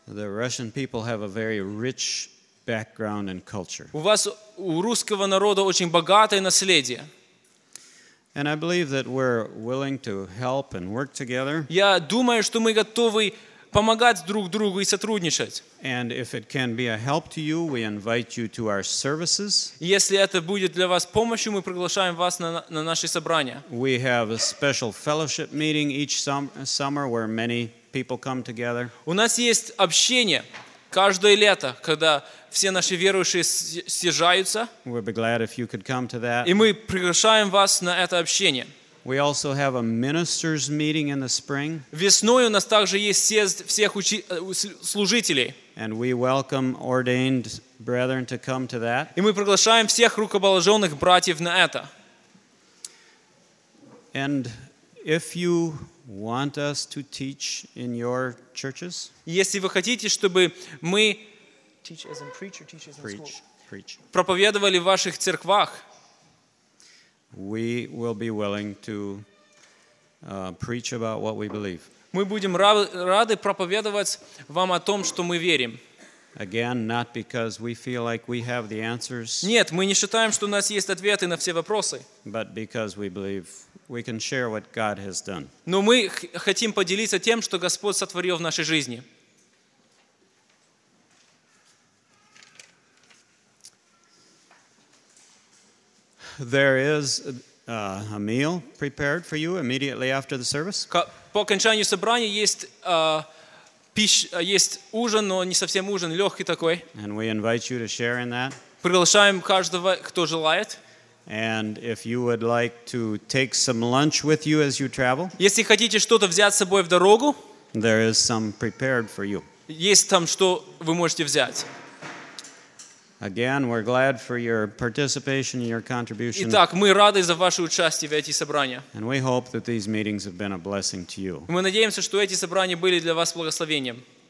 The Russian people have a very rich background and culture. У русского народа очень богатое наследие. And I believe that we're willing to help and work together. Я думаю, что мы готовы помогать друг другу и сотрудничать. And if it can be a help to you, we invite you to our services. Если это будет для вас помощью, мы приглашаем вас на наши собрания. We have a special fellowship meeting each summer where many people come together. У нас есть общение каждое лето, когда все наши верующие съезжаются, We'd be glad if you could come to that. и мы приглашаем вас на это общение. We also have a ministers meeting in the spring, Весной у нас также есть съезд всех служителей, and we welcome ordained brethren to come to that. и мы приглашаем всех рукоположенных братьев на это. And if you want us to teach in your churches, Если вы хотите, чтобы мы preach. проповедовали в ваших церквах, We will be willing to preach about what we believe. мы будем рады проповедовать вам о том, что мы верим. Again, not because we feel like we have the answers, Нет, мы не считаем, что у нас есть ответы на все вопросы, but because we believe we can share what God has done. но мы хотим поделиться тем, что Господь сотворил в нашей жизни. There is a meal prepared for you immediately after the service. По окончанию собрания есть ужин, но не совсем ужин, легкий такой. And we invite you to share in that. Приглашаем каждого, кто желает. And if you would like to take some lunch with you as you travel, Если хотите что-то взять с собой в дорогу, there is some prepared for you. есть там, что вы можете взять. Again, we're glad for your participation and your contribution. Итак, мы рады за ваше участие в этих собраниях. And we hope that these meetings have been a blessing to you. Мы надеемся, что эти собрания были для вас благословением.